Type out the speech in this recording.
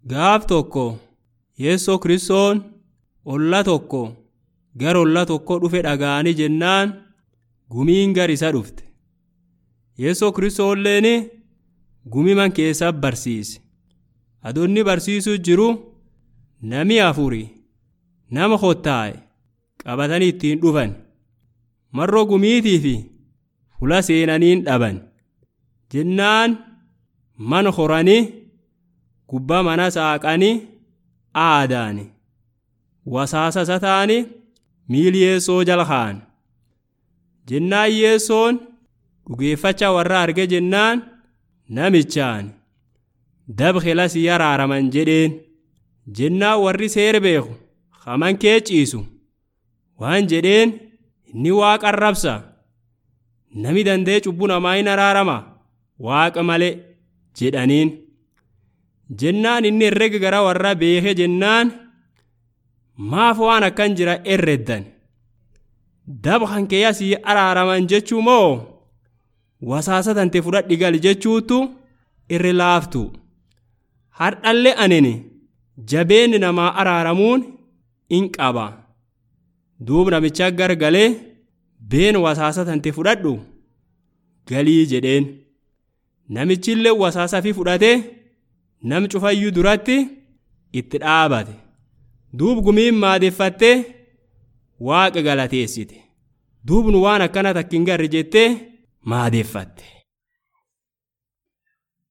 Gaaf tokko Yeesoo Kiristoon olla tokko gar olla tokko dhufe dhaga'anii jennaan gumiin gar isa dhufte. Yeesoo Kiristoolleen gumiman keessa barsiise. Adoonni barsiisuu jiru nami afuri nama hottaa'e qabatanii ittiin dhufan. Marroo gumiitii fi fula seenaniin dhaban. Jennaan man horanii gubbaa mana saaqanii aadaani. Wasaasa sataani miili Yeesoo jala kaan. Jennaan Yeesoon dhugeeffacha warra arge jennaan namichaan dabxila si araaraman jedheen. Jennaan warri seera beeku haman kee ciisu waan jedheen inni Waaqa arrabsa. Nami dandee cubbuu namaa hin araarama Waaqa malee jedhaniin. Jennaan inni herrega gara warra beeke jennaan maaf waan akkan jira herreddan. Dabxan kee asii araaraman jechuu moo wasaasa tante fudhadhi gali jechuutu irri laaftu. Hardhalle anini jabeenni namaa araaramuun in qaba. Duub namicha gargalee been wasaasa tante fudhadhu galii jedheen. Namichillee wasaasa fi fudhatee nam cufayyuu duratti itti dhaabate. Duub gumiin maadeeffattee Waaqa galateessite. Duub nu waan akkana takkin garri jettee maadeeffatte.